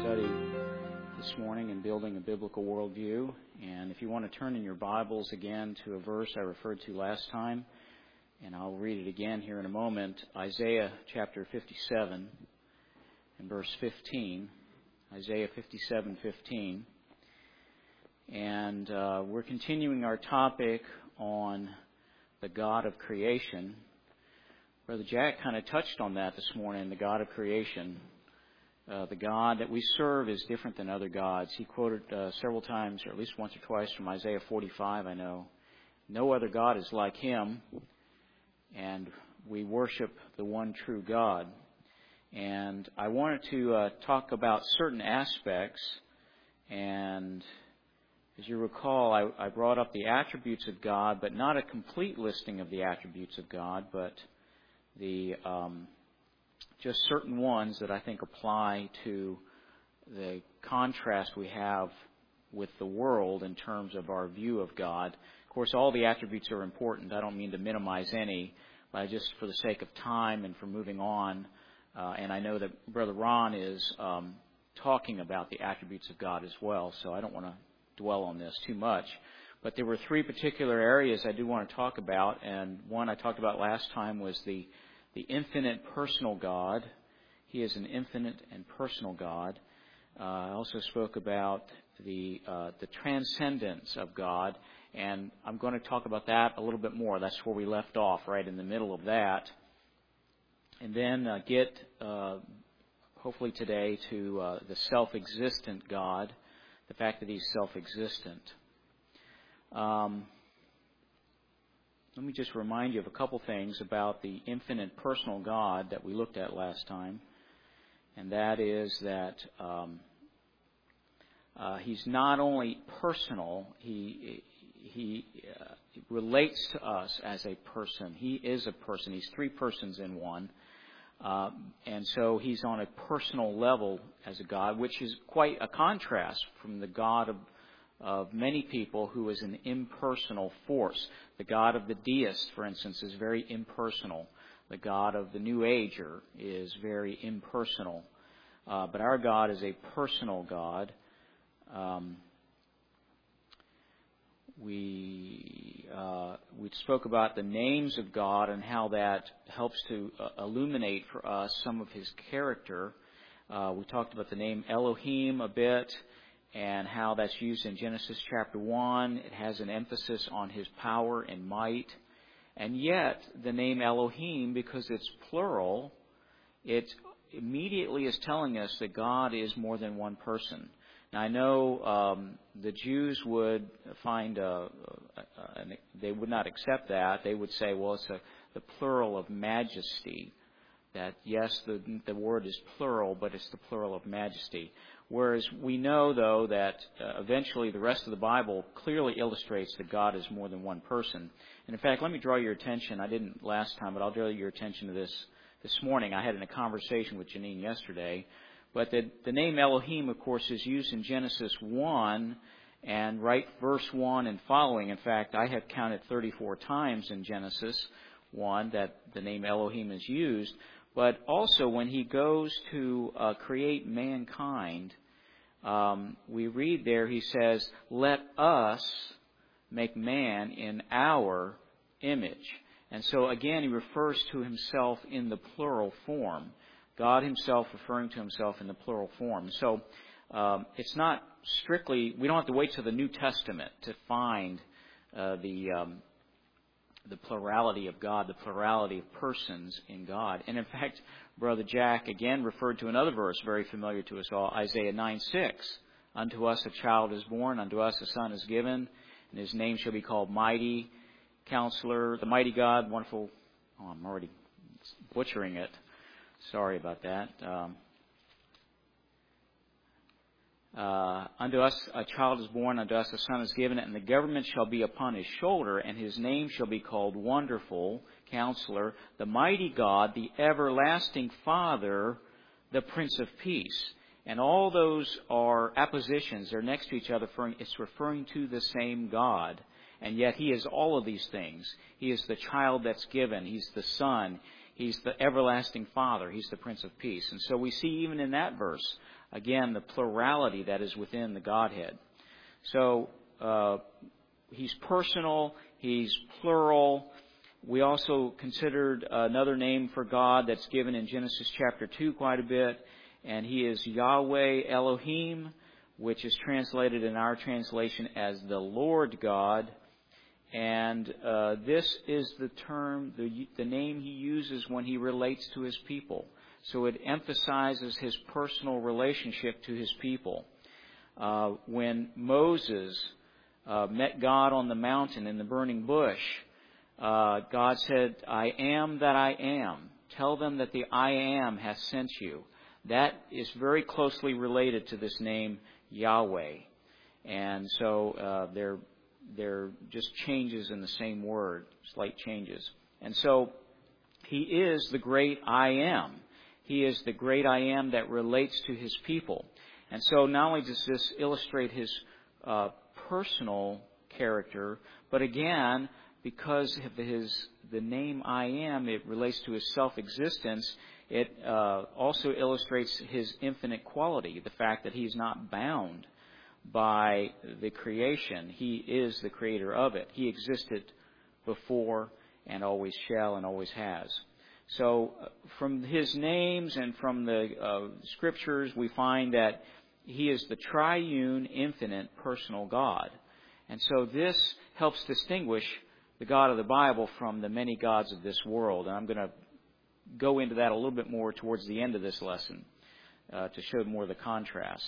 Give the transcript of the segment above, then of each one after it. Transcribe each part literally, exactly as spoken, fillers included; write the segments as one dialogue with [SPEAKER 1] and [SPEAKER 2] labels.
[SPEAKER 1] study this morning in building a biblical worldview. And if you want to turn in your Bibles again to a verse I referred to last time, and I'll read it again here in a moment, Isaiah chapter fifty-seven and verse fifteen. Isaiah fifty-seven fifteen. And uh, we're continuing our topic on the God of creation. Brother Jack kind of touched on that this morning, the God of creation. Uh, the God that we serve is different than other gods. He quoted uh, several times, or at least once or twice, from Isaiah forty-five, I know. No other God is like him, and we worship the one true God. And I wanted to uh, talk about certain aspects, and as you recall, I, I brought up the attributes of God, but not a complete listing of the attributes of God, but the um, just certain ones that I think apply to the contrast we have with the world in terms of our view of God. Of course, all the attributes are important. I don't mean to minimize any, but just for the sake of time and for moving on, uh, and I know that Brother Ron is um, talking about the attributes of God as well, so I don't want to dwell on this too much. But there were three particular areas I do want to talk about, and one I talked about last time was the the infinite personal God. He is an infinite and personal God. Uh, I also spoke about the uh, the transcendence of God, and I'm going to talk about that a little bit more. That's where we left off, right in the middle of that. And then uh, get, uh, hopefully today, to uh, the self-existent God, the fact that he's self-existent. Um, let me just remind you of a couple things about the infinite personal God that we looked at last time. And that is that um, uh, he's not only personal, he he uh, relates to us as a person. He is a person. He's three persons in one. Uh, and so he's on a personal level as a God, which is quite a contrast from the God of of many people who is an impersonal force. The God of the deist, for instance, is very impersonal. The God of the New Ager is very impersonal. Uh, but our God is a personal God. Um, we uh, we spoke about the names of God and how that helps to uh, illuminate for us some of his character. Uh, we talked about the name Elohim a bit, and how that's used in Genesis chapter one. It has an emphasis on his power and might. And yet, the name Elohim, because it's plural, it immediately is telling us that God is more than one person. Now, I know um, the Jews would find, a, a, a, they would not accept that. They would say, well, it's a, the plural of majesty. That, yes, the, the word is plural, but it's the plural of majesty. Whereas we know, though, that uh, eventually the rest of the Bible clearly illustrates that God is more than one person. And in fact, let me draw your attention. I didn't last time, but I'll draw your attention to this this morning. I had a conversation with Janine yesterday. But the, the name Elohim, of course, is used in Genesis one, and right verse one and following. In fact, I have counted thirty-four times in Genesis one that the name Elohim is used. But also when he goes to uh, create mankind, um, we read there, he says, let us make man in our image. And so again, he refers to himself in the plural form. God himself referring to himself in the plural form. So um, it's not strictly, we don't have to wait till the New Testament to find uh, the um, the plurality of God, the plurality of persons in God. And in fact, Brother Jack again referred to another verse very familiar to us all, Isaiah nine six. Unto us a child is born, unto us a son is given, and his name shall be called Mighty Counselor, the Mighty God, Wonderful. Oh, I'm already butchering it. Sorry about that. Um, Uh, unto us a child is born, unto us a son is given, and the government shall be upon his shoulder, and his name shall be called Wonderful, Counselor, the Mighty God, the Everlasting Father, the Prince of Peace. And all those are appositions. They're next to each other. It's referring to the same God. And yet he is all of these things. He is the child that's given. He's the Son. He's the everlasting Father. He's the Prince of Peace. And so we see even in that verse again, the plurality that is within the Godhead. So uh, he's personal, he's plural. We also considered another name for God that's given in Genesis chapter two quite a bit, and he is Yahweh Elohim, which is translated in our translation as the Lord God. And uh, this is the term, the, the name he uses when he relates to his people. So it emphasizes his personal relationship to his people. Uh, when Moses uh, met God on the mountain in the burning bush, uh, God said, I am that I am. Tell them that the I am has sent you. That is very closely related to this name Yahweh. And so uh, they're They're just changes in the same word, slight changes. And so he is the great I am. He is the great I am that relates to his people. And so not only does this illustrate his uh, personal character, but again, because of his the name I am, it relates to his self-existence. It uh, also illustrates his infinite quality, the fact that he's not bound by the creation. He is the creator of it. He existed before and always shall and always has. So uh, from his names and from the uh, scriptures, we find that he is the triune, infinite, personal God. And so this helps distinguish the God of the Bible from the many gods of this world. And I'm going to go into that a little bit more towards the end of this lesson uh, to show more of the contrast.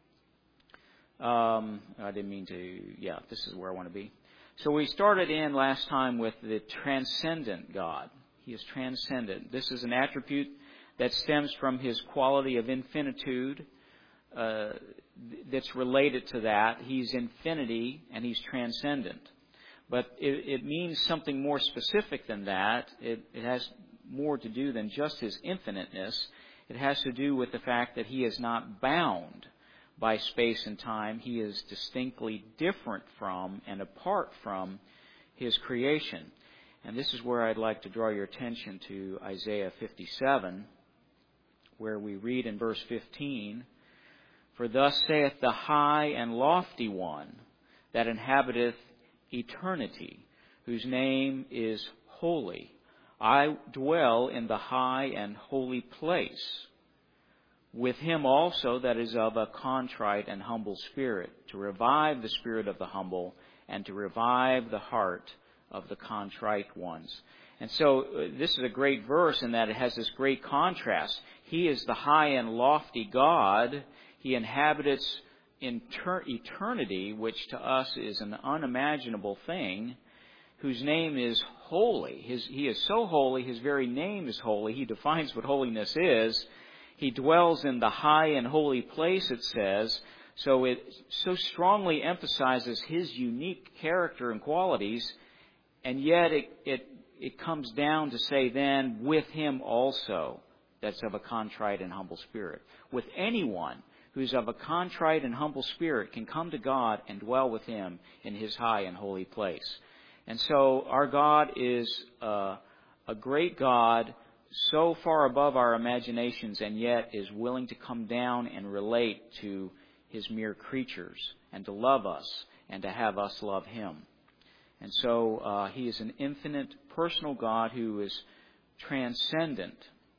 [SPEAKER 1] Um, I didn't mean to, yeah, this is where I want to be. So we started in last time with the transcendent God. He is transcendent. This is an attribute that stems from his quality of infinitude uh, that's related to that. He's infinity and he's transcendent. But it, it means something more specific than that. It, it has more to do than just his infiniteness. It has to do with the fact that he is not bound by space and time. He is distinctly different from and apart from his creation. And this is where I'd like to draw your attention to Isaiah fifty-seven, where we read in verse fifteen, For thus saith the high and lofty one that inhabiteth eternity, whose name is holy. I dwell in the high and holy place, with him also that is of a contrite and humble spirit, to revive the spirit of the humble and to revive the heart of the contrite ones. And so uh, this is a great verse in that it has this great contrast. He is the high and lofty God. He inhabits inter- eternity, which to us is an unimaginable thing, whose name is holy. His, he is so holy, his very name is holy. He defines what holiness is. He dwells in the high and holy place, it says. So it so strongly emphasizes his unique character and qualities, and yet it, it, it comes down to say then, with him also that's of a contrite and humble spirit. With anyone who's of a contrite and humble spirit can come to God and dwell with him in his high and holy place. And so our God is uh, a great God, so far above our imaginations, and yet is willing to come down and relate to his mere creatures and to love us and to have us love him. And so uh, he is an infinite, personal God who is transcendent.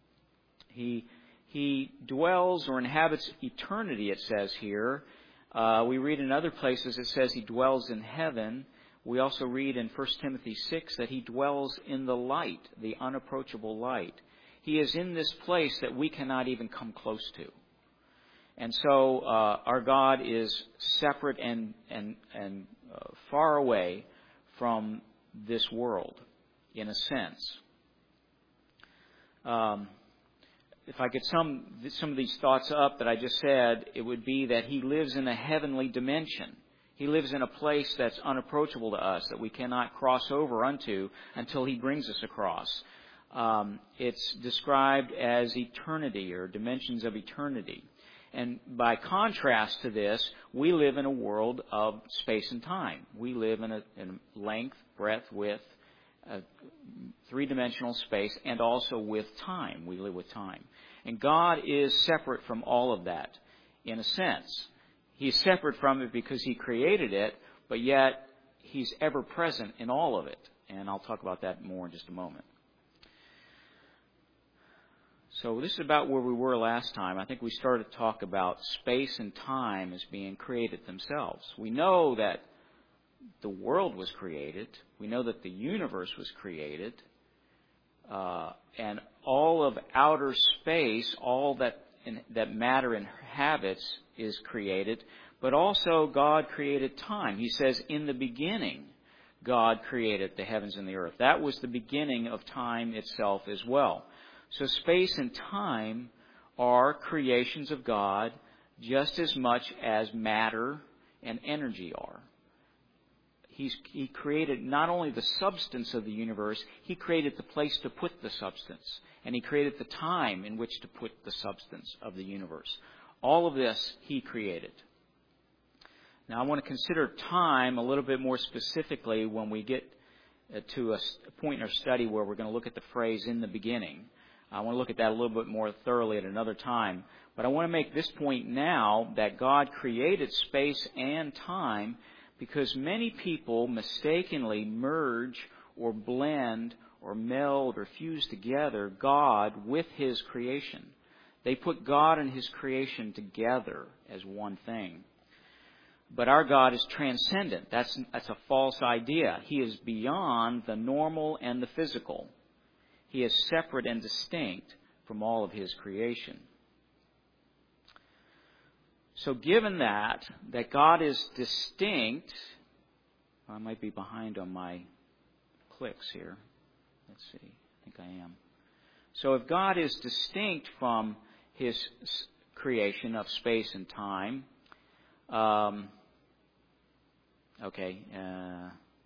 [SPEAKER 1] He he dwells or inhabits eternity, it says here. Uh, we read in other places it says he dwells in heaven. We also read in First Timothy six that he dwells in the light, the unapproachable light. He is in this place that we cannot even come close to. And so uh, our God is separate and and and uh, far away from this world, in a sense. Um, if I could sum some of these thoughts up that I just said, it would be that he lives in a heavenly dimension. He lives in a place that's unapproachable to us, that we cannot cross over unto until he brings us across. Um, it's described as eternity or dimensions of eternity. And by contrast to this, we live in a world of space and time. We live in a, in length, breadth, width, a three-dimensional space, and also with time. We live with time. And God is separate from all of that. in a sense. He's separate from it because he created it, but yet he's ever present in all of it. And I'll talk about that more in just a moment. So this is about where we were last time. I think we started to talk about space and time as being created themselves. We know that the world was created. We know that the universe was created. Uh, and all of outer space, all that in, that matter inhabits is created. But also God created time. He says, in the beginning, God created the heavens and the earth. That was the beginning of time itself as well. So space and time are creations of God just as much as matter and energy are. He's, he created not only the substance of the universe, he created the place to put the substance. And he created the time in which to put the substance of the universe. All of this he created. Now I want to consider time a little bit more specifically when we get to a point in our study where we're going to look at the phrase in the beginning. I want to look at that a little bit more thoroughly at another time. But I want to make this point now that God created space and time because many people mistakenly merge or blend or meld or fuse together God with His creation. They put God and His creation together as one thing. But our God is transcendent. That's, that's a false idea. He is beyond the normal and the physical. He is separate and distinct from all of His creation. So given that, that God is distinct, I might be behind on my clicks here. Let's see. I think I am. So if God is distinct from His creation of space and time, um, okay, uh,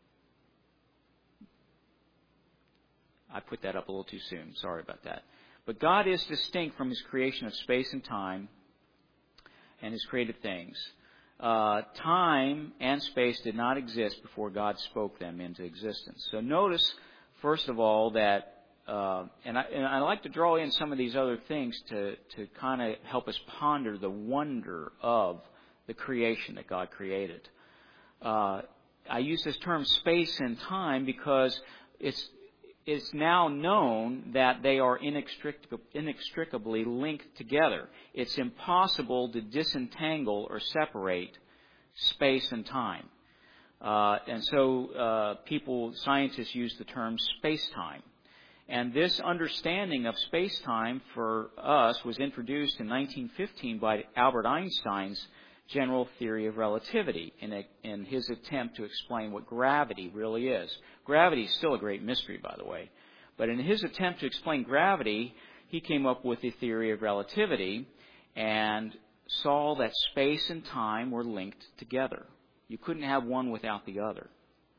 [SPEAKER 1] I put that up a little too soon. Sorry about that. But God is distinct from His creation of space and time and His created things. Uh, time and space did not exist before God spoke them into existence. So notice, first of all, that, uh, and, I, and I like to draw in some of these other things to, to kind of help us ponder the wonder of the creation that God created. Uh, I use this term space and time because it's It's now known that they are inextricably linked together. It's impossible to disentangle or separate space and time. Uh, and so uh, people, scientists use the term space-time. And this understanding of space-time for us was introduced in nineteen fifteen by Albert Einstein's general theory of relativity in, a, in his attempt to explain what gravity really is. Gravity is still a great mystery, by the way. But in his attempt to explain gravity, he came up with the theory of relativity and saw that space and time were linked together. You couldn't have one without the other.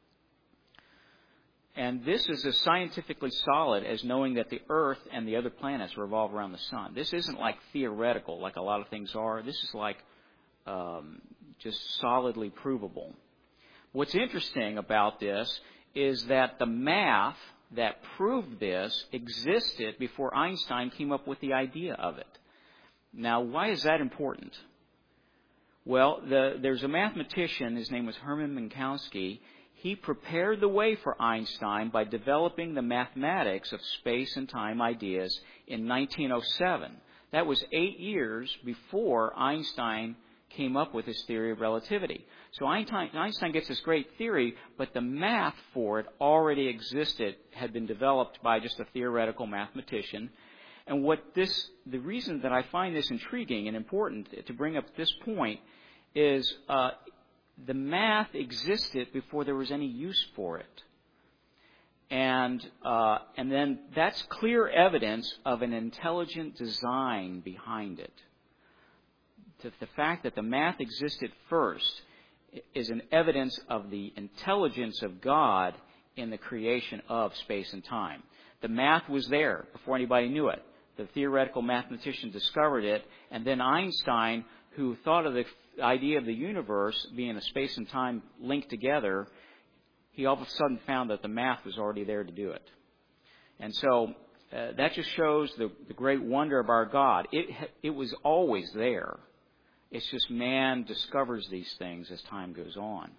[SPEAKER 1] And this is as scientifically solid as knowing that the Earth and the other planets revolve around the sun. This isn't like theoretical, like a lot of things are. This is like Um, just solidly provable. What's interesting about this is that the math that proved this existed before Einstein came up with the idea of it. Now, why is that important? Well, the, there's a mathematician, his name was Hermann Minkowski. He prepared the way for Einstein by developing the mathematics of space and time ideas in nineteen oh seven. That was eight years before Einstein came up with his theory of relativity. So Einstein, Einstein gets this great theory, but the math for it already existed, had been developed by just a theoretical mathematician. And what this, the reason that I find this intriguing and important to bring up at this point is uh, the math existed before there was any use for it. And uh, and then that's clear evidence of an intelligent design behind it. The fact that the math existed first is an evidence of the intelligence of God in the creation of space and time. The math was there before anybody knew it. The theoretical mathematician discovered it, and then Einstein, who thought of the idea of the universe being a space and time linked together, he all of a sudden found that the math was already there to do it. And so uh, that just shows the, the great wonder of our God. It, it was always there. It's just man discovers these things as time goes on.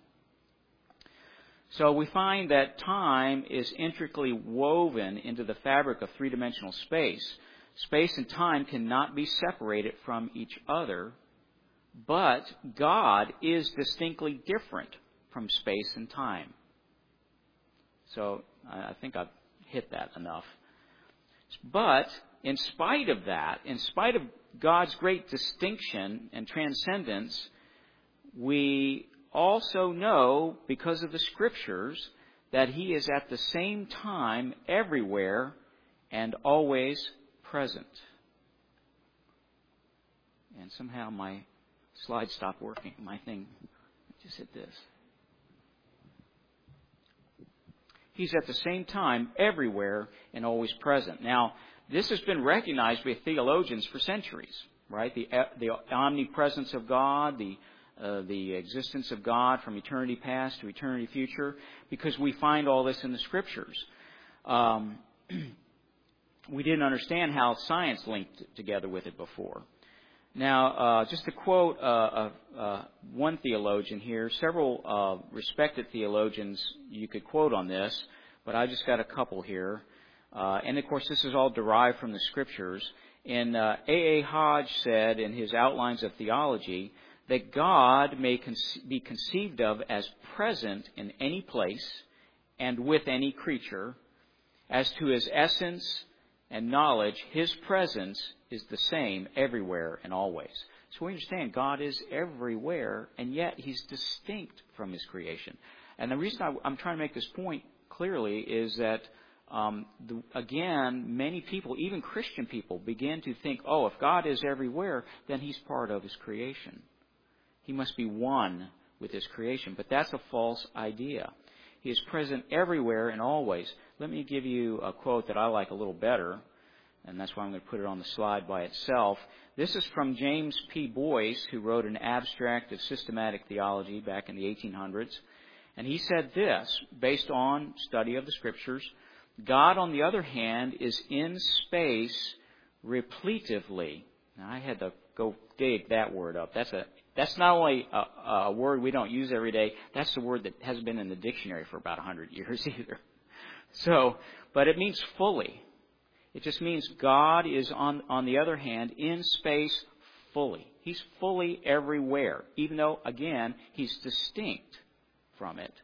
[SPEAKER 1] So we find that time is intricately woven into the fabric of three-dimensional space. Space and time cannot be separated from each other, but God is distinctly different from space and time. So I think I've hit that enough. But in spite of that, in spite of God's great distinction and transcendence, we also know, because of the Scriptures, that He is at the same time everywhere and always present. And somehow my slide stopped working. My thing just hit this. He's at the same time everywhere and always present. Now, this has been recognized by theologians for centuries, right? The, the omnipresence of God, the uh, the existence of God from eternity past to eternity future, because we find all this in the Scriptures. Um, we didn't understand how science linked together with it before. Now, uh, just to quote uh, uh, uh, one theologian here, several uh, respected theologians you could quote on this, but I just got a couple here. Uh, and, of course, this is all derived from the Scriptures. And uh, A A Hodge said in his Outlines of Theology that God may conce- be conceived of as present in any place and with any creature. As to His essence and knowledge, His presence is the same everywhere and always. So we understand God is everywhere, and yet He's distinct from His creation. And the reason I, I'm trying to make this point clearly is that, um, the, again, many people, even Christian people, begin to think, oh, if God is everywhere, then He's part of His creation. He must be one with His creation. But that's a false idea. He is present everywhere and always. Let me give you a quote that I like a little better, and that's why I'm going to put it on the slide by itself. This is from James P. Boyce, who wrote an abstract of systematic theology back in the eighteen hundreds. And he said this, based on study of the Scriptures: God, on the other hand, is in space repletively. Now, I had to go dig that word up. That's a That's not only a, a word we don't use every day, that's the word that hasn't been in the dictionary for about one hundred years either. So, but it means fully. It just means God is, on, on the other hand, in space fully. He's fully everywhere, even though, again, He's distinct from it.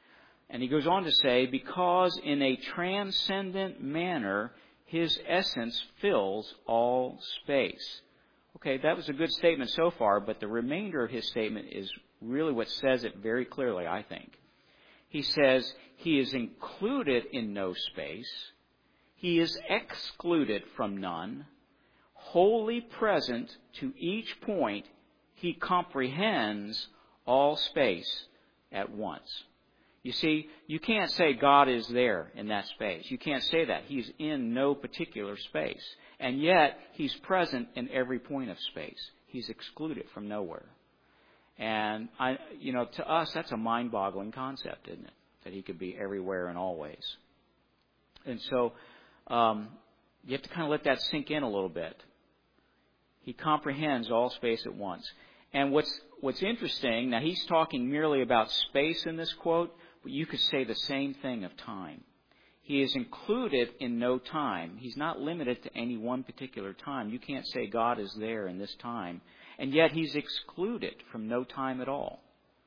[SPEAKER 1] And he goes on to say, because in a transcendent manner, His essence fills all space. Okay, that was a good statement so far, but the remainder of his statement is really what says it very clearly, I think. He says He is included in no space. He is excluded from none. Wholly present to each point, He comprehends all space at once. You see, you can't say God is there in that space. You can't say that. He's in no particular space. And yet, He's present in every point of space. He's excluded from nowhere. And, I, you know, to us, that's a mind-boggling concept, isn't it? That He could be everywhere and always. And so, um, you have to kind of let that sink in a little bit. He comprehends all space at once. And what's, what's interesting, now he's talking merely about space in this quote, but you could say the same thing of time. He is included in no time. He's not limited to any one particular time. You can't say God is there in this time. And yet He's excluded from no time at all.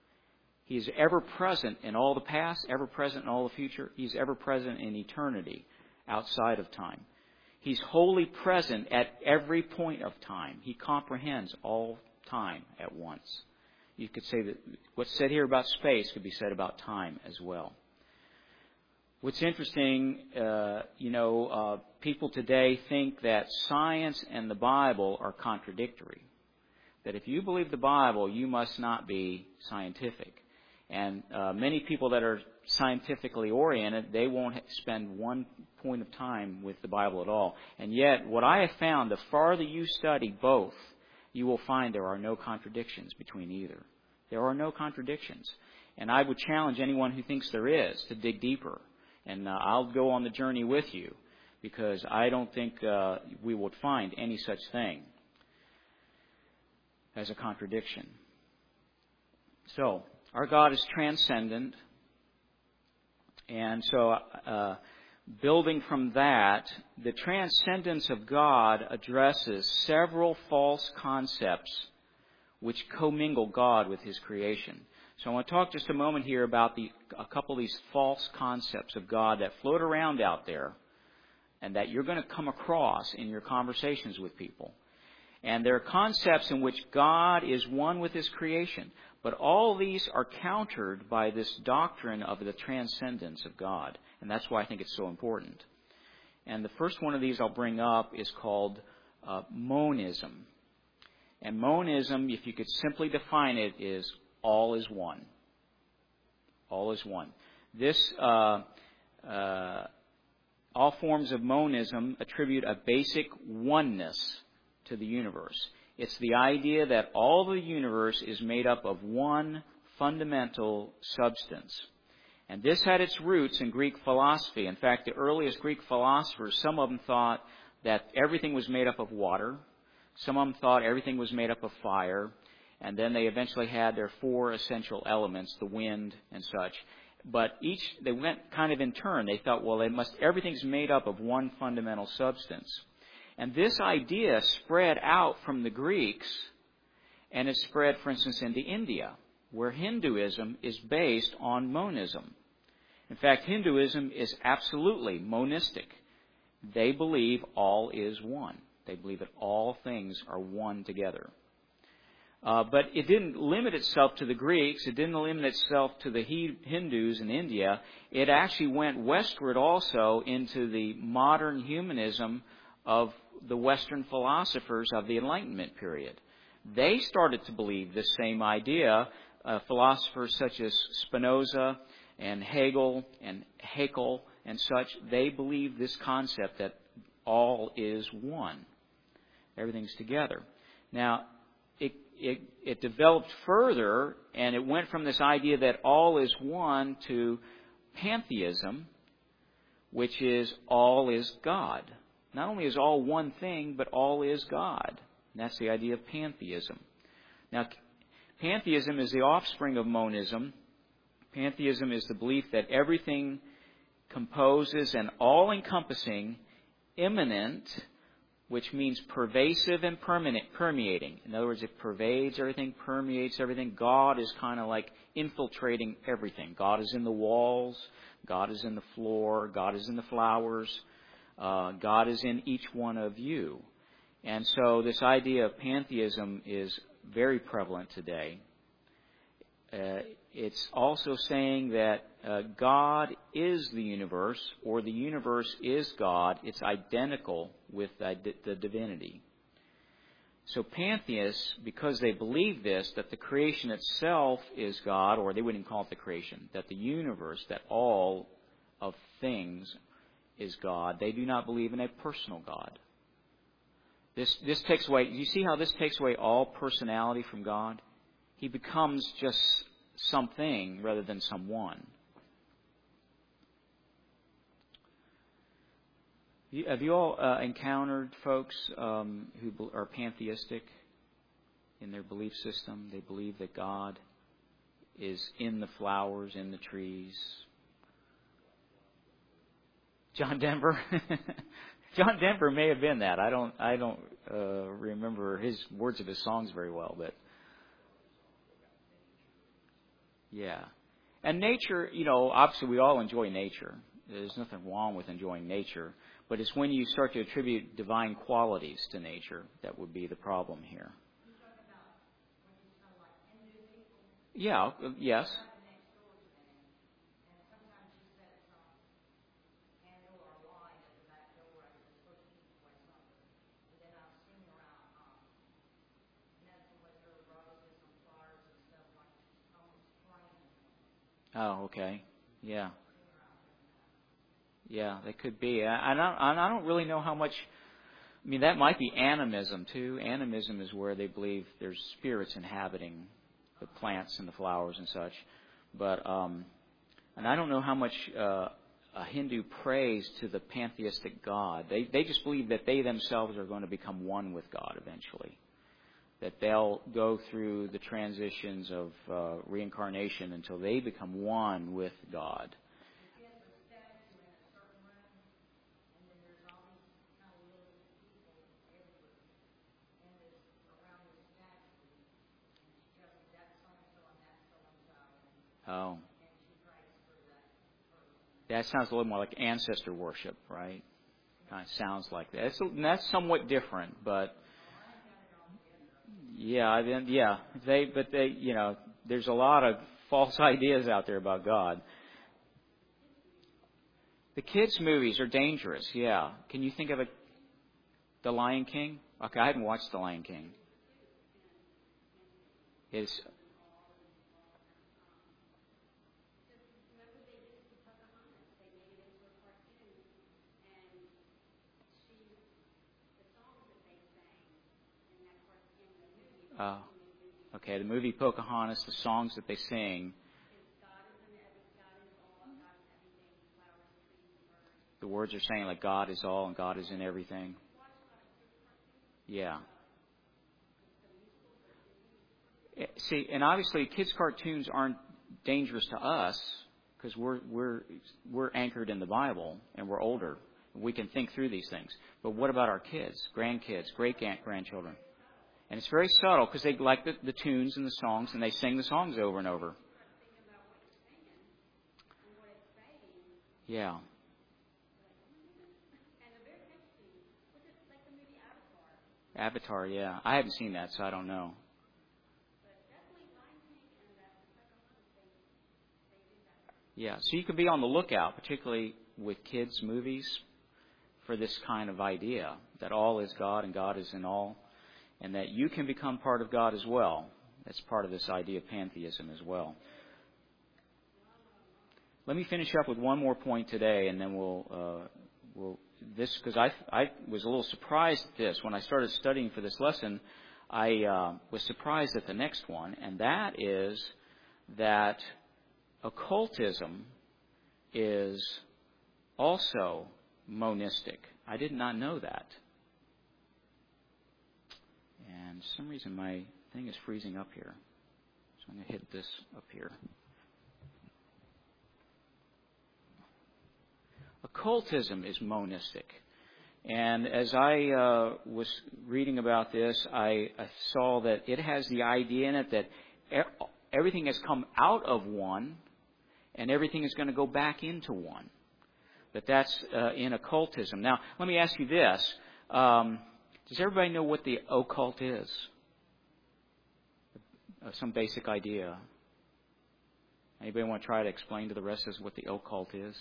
[SPEAKER 1] He is ever present in all the past, ever present in all the future. He's ever present in eternity outside of time. He's wholly present at every point of time. He comprehends all time at once. You could say that what's said here about space could be said about time as well. What's interesting, uh, you know, uh, people today think that science and the Bible are contradictory. That if you believe the Bible, you must not be scientific. And uh, many people that are scientifically oriented, they won't spend one point of time with the Bible at all. And yet, what I have found, the farther you study both, you will find there are no contradictions between either. There are no contradictions. And I would challenge anyone who thinks there is to dig deeper. And uh, I'll go on the journey with you, because I don't think uh, we would find any such thing. as a contradiction. So, our God is transcendent. And so, uh, building from that, the transcendence of God addresses several false concepts which commingle God with His creation. So I want to talk just a moment here about the, a couple of these false concepts of God that float around out there and that you're going to come across in your conversations with people. And there are concepts in which God is one with His creation. But all these are countered by this doctrine of the transcendence of God. And that's why I think it's so important. And the first one of these I'll bring up is called uh, monism. And monism, if you could simply define it, is all is one. All is one. This, uh, uh, all forms of monism attribute a basic oneness to the universe. It's the idea that all the universe is made up of one fundamental substance. And this had its roots in Greek philosophy. In fact, the earliest Greek philosophers, some of them thought that everything was made up of water. Some of them thought everything was made up of fire. And then they eventually had their four essential elements, the wind and such. But each, they went kind of in turn. They thought, well, they must, everything's made up of one fundamental substance. And this idea spread out from the Greeks, and it spread, for instance, into India, where Hinduism is based on monism. In fact, Hinduism is absolutely monistic. They believe all is one. They believe that all things are one together. Uh, but it didn't limit itself to the Greeks. It didn't limit itself to the he- Hindus in India. It actually went westward also into the modern humanism of the Western philosophers of the Enlightenment period. They started to believe this same idea. Uh, philosophers such as Spinoza and Hegel and Haeckel and such, they believe this concept that all is one. Everything's together. Now, it, it, it developed further, and it went from this idea that all is one to pantheism, which is all is God. Not only is all one thing, but all is God. And that's the idea of pantheism. Now, pantheism is the offspring of monism. Pantheism is the belief that everything composes an all-encompassing, immanent, which means pervasive and permeating. In other words, it pervades everything, permeates everything. God is kind of like infiltrating everything. God is in the walls. God is in the floor. God is in the flowers. Uh, God is in each one of you. And so this idea of pantheism is very prevalent today. Uh, it's also saying that uh, God is the universe, or the universe is God. It's identical with the, the divinity. So pantheists, because they believe this, that the creation itself is God, or they wouldn't call it the creation, that the universe, that all of things is God, they do not believe in a personal God. This this takes away, you see how this takes away all personality from God? He becomes just something rather than someone. Have you all uh, encountered folks um, who are pantheistic in their belief system? They believe that God is in the flowers, in the trees. John Denver? John Denver may have been that. I don't I don't uh, remember his words of his songs very well, but yeah. And nature, you know, obviously we all enjoy nature. There's nothing wrong with enjoying nature. But it's when you start to attribute divine qualities to nature that would be the problem here. Yeah, yes. Oh, okay. Yeah. Yeah, that could be. I, I don't. I don't really know how much. I mean, that might be animism too. Animism is where they believe there's spirits inhabiting the plants and the flowers and such. But um, and I don't know how much uh, a Hindu prays to the pantheistic God. They they just believe that they themselves are going to become one with God eventually. that they'll go through the transitions of uh, reincarnation until they become one with God. Oh. That sounds a little more like ancestor worship, right? Kind of sounds like that. It's, that's somewhat different, but yeah, then yeah, they but they you know, there's a lot of false ideas out there about God. The kids' movies are dangerous. Yeah, can you think of a The Lion King? Okay, I haven't watched The Lion King. It's Uh, okay, the movie Pocahontas, the songs that they sing, the words are saying like God is all and God is in everything. Yeah. See, and obviously kids' cartoons aren't dangerous to us because we're we're we're anchored in the Bible and we're older. We can think through these things. But what about our kids, grandkids, great-grandchildren? And it's very subtle because they like the, the tunes and the songs, and they sing the songs over and over. Yeah. Avatar, yeah. I haven't seen that, so I don't know. Yeah, so you can be on the lookout, particularly with kids' movies, for this kind of idea that all is God and God is in all, and that you can become part of God as well. That's part of this idea of pantheism as well. Let me finish up with one more point today, and then we'll uh, we'll this because I I was a little surprised at this when I started studying for this lesson. I uh, was surprised at the next one, and that is that occultism is also monistic. I did not know that. And for some reason my thing is freezing up here. So I'm going to hit this up here. Occultism is monistic. And as I uh, was reading about this, I, I saw that it has the idea in it that er- everything has come out of one and everything is going to go back into one. But that's uh, in occultism. Now, let me ask you this. Um, does everybody know what the occult is? Uh, some basic idea. Anybody want to try to explain to the rest of us what the occult is?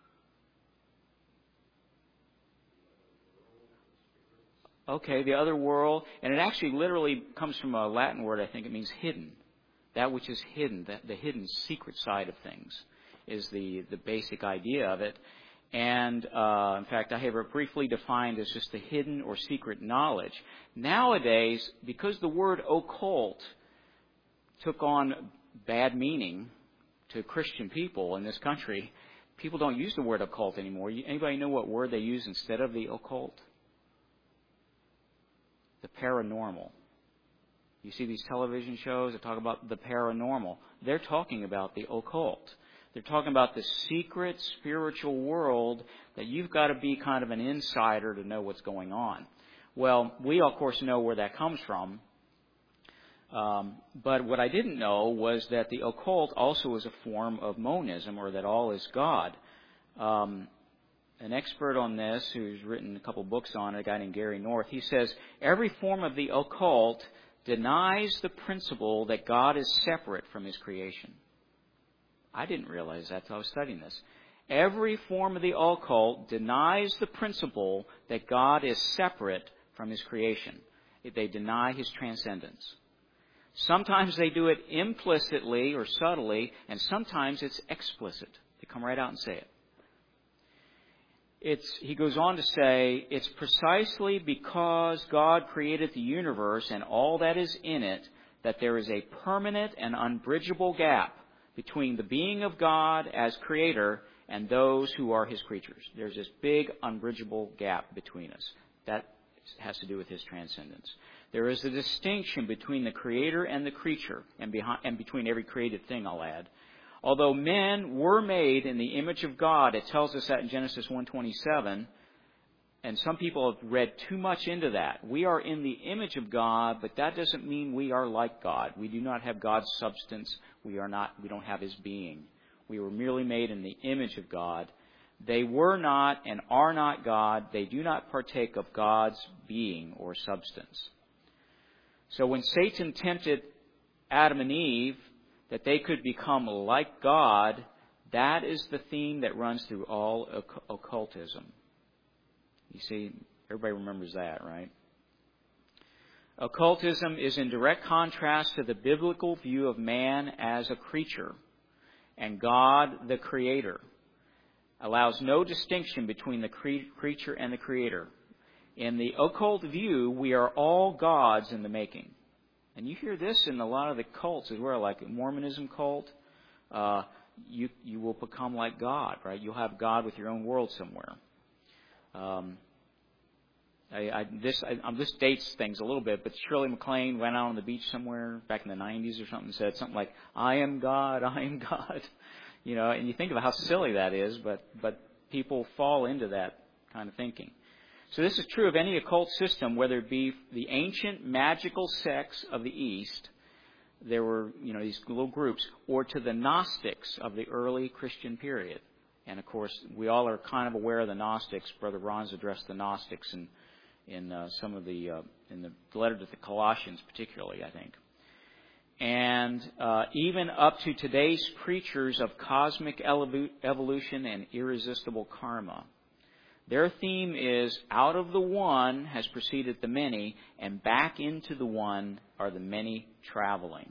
[SPEAKER 1] Okay, the other world. And it actually literally comes from a Latin word. I think it means hidden. That which is hidden, the, the hidden secret side of things is the, the basic idea of it. And, uh, in fact, I have it briefly defined as just the hidden or secret knowledge. Nowadays, because the word occult took on bad meaning to Christian people in this country, people don't use the word occult anymore. Anybody know what word they use instead of the occult? The paranormal. You see these television shows that talk about the paranormal. They're talking about the occult. They're talking about the secret spiritual world that you've got to be kind of an insider to know what's going on. Well, we, of course, know where that comes from. Um, but what I didn't know was that the occult also is a form of monism, or that all is God. Um, an expert on this, who's written a couple books on it, a guy named Gary North, he says, every form of the occult denies the principle that God is separate from His creation. I didn't realize that until I was studying this. Every form of the occult denies the principle that God is separate from His creation. They deny His transcendence. Sometimes they do it implicitly or subtly, and sometimes it's explicit. They come right out and say it. It's, he goes on to say, it's precisely because God created the universe and all that is in it that there is a permanent and unbridgeable gap between the being of God as creator and those who are His creatures. There's this big unbridgeable gap between us. That has to do with his transcendence. There is a distinction between the Creator and the creature, and, behind, and between every created thing, I'll add. Although men were made in the image of God, it tells us that in Genesis one twenty-seven, and some people have read too much into that. We are in the image of God, but that doesn't mean we are like God. We do not have God's substance. We are not. We don't have His being. We were merely made in the image of God. They were not and are not God. They do not partake of God's being or substance. So when Satan tempted Adam and Eve that they could become like God, that is the theme that runs through all occultism. You see, everybody remembers that, right? Occultism is in direct contrast to the biblical view of man as a creature and God the Creator. Allows no distinction between the cre- creature and the Creator. In the occult view, we are all gods in the making. And you hear this in a lot of the cults as well, like the Mormonism cult. Uh, you you will become like God, right? You'll have God with your own world somewhere. Um, I, I, this I, um, this dates things a little bit, but Shirley MacLaine went out on the beach somewhere back in the nineties or something and said something like, "I am God, I am God." You know, and you think about how silly that is, but but people fall into that kind of thinking. So this is true of any occult system, whether it be the ancient magical sects of the East, there were, you know, these little groups, or to the Gnostics of the early Christian period. And of course, we all are kind of aware of the Gnostics. Brother Ron's addressed the Gnostics in in uh, some of the uh, in the letter to the Colossians, particularly, I think. And uh, even up to today's preachers of cosmic evolution and irresistible karma. Their theme is, out of the one has proceeded the many, and back into the one are the many traveling.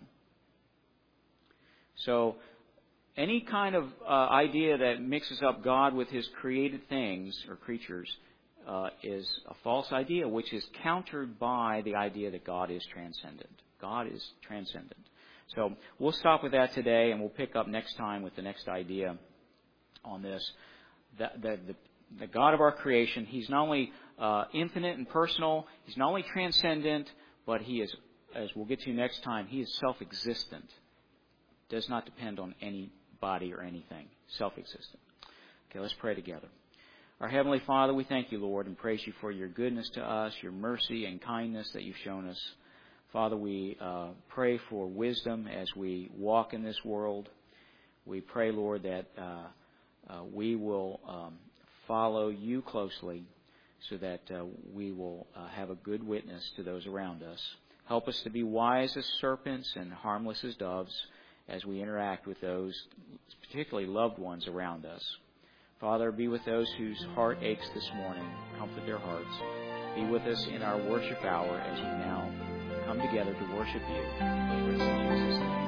[SPEAKER 1] So any kind of uh, idea that mixes up God with His created things or creatures uh, is a false idea, which is countered by the idea that God is transcendent. God is transcendent. So we'll stop with that today, and we'll pick up next time with the next idea on this. The, the, the, the God of our creation, He's not only uh, infinite and personal, He's not only transcendent, but He is, as we'll get to next time, He is self-existent. Does not depend on anybody or anything. Self-existent. Okay, let's pray together. Our Heavenly Father, we thank you, Lord, and praise you for your goodness to us, your mercy and kindness that you've shown us. Father, we uh, pray for wisdom as we walk in this world. We pray, Lord, that uh, uh, we will um, follow you closely so that uh, we will uh, have a good witness to those around us. Help us to be wise as serpents and harmless as doves as we interact with those, particularly loved ones around us. Father, be with those whose heart aches this morning. Comfort their hearts. Be with us in our worship hour as we now come together to worship you. For it's in Jesus' name.